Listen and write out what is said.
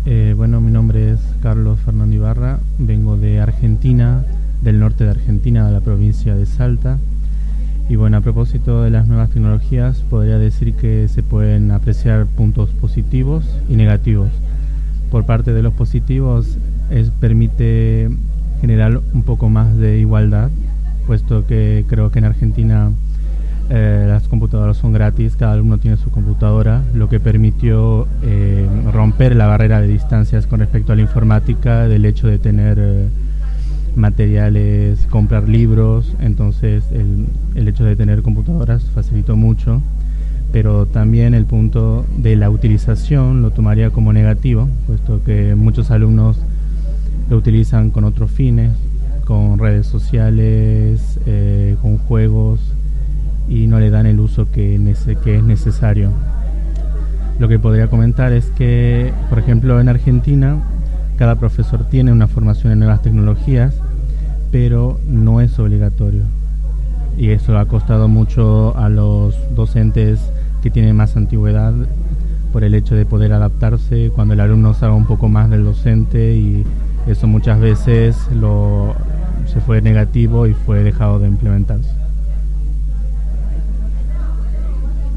Bueno, mi nombre es Carlos Fernando Ibarra, vengo de Argentina, del norte de Argentina, de la provincia de Salta. Y bueno, a propósito de las nuevas tecnologías, podría decir que se pueden apreciar puntos positivos y negativos. Por parte de los positivos, permite generar un poco más de igualdad, puesto que creo que en Argentina las computadoras son gratis, cada alumno tiene su computadora, lo que permitió romper la barrera de distancias con respecto a la informática, del hecho de tener materiales, comprar libros. Entonces el hecho de tener computadoras facilitó mucho, pero también el punto de la utilización lo tomaría como negativo, puesto que muchos alumnos lo utilizan con otros fines, con redes sociales, con juegos, y no le dan el uso que es necesario. Lo que podría comentar es que, por ejemplo, en Argentina cada profesor tiene una formación en nuevas tecnologías, pero no es obligatorio, y eso ha costado mucho a los docentes que tienen más antigüedad, por el hecho de poder adaptarse cuando el alumno sabe un poco más del docente, y eso muchas veces se fue negativo y fue dejado de implementarse.